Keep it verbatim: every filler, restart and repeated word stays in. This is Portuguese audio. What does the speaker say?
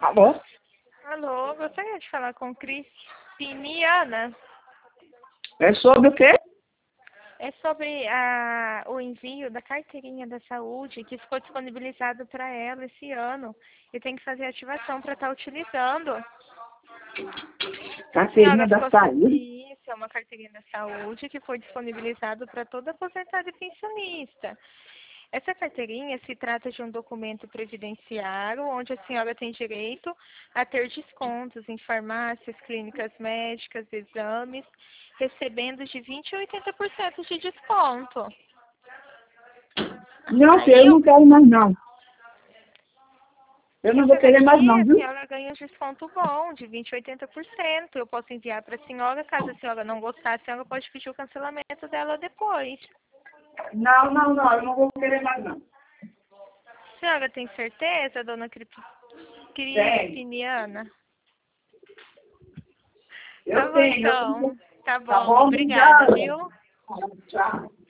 Alô? Alô, gostaria de falar com Cristiniana. É sobre o quê? É sobre a, o envio da carteirinha da saúde que ficou disponibilizado para ela esse ano. E tem que fazer ativação para estar utilizando. Carteirinha Senhora, da ficou... saúde? Isso, é uma carteirinha da saúde que foi disponibilizado para toda aposentada e pensionista. Essa carteirinha se trata de um documento previdenciário onde a senhora tem direito a ter descontos em farmácias, clínicas médicas, exames, recebendo de vinte a oitenta por cento de desconto. Não, Aí eu eu, não quero mais não. Eu não vou essa querer mais daqui, não, a viu? senhora ganha um desconto bom, de vinte a oitenta por cento. Eu posso enviar para a senhora, caso a senhora não gostar, a senhora pode pedir o cancelamento dela depois. Não, não, não, eu não vou querer mais não. A senhora tem certeza, dona Cri- Tem. Cristiniana? Tá Eu bom, tenho. Eu então. tenho. Tá Tá bom. bom? Obrigada, Obrigada. viu? Tchau.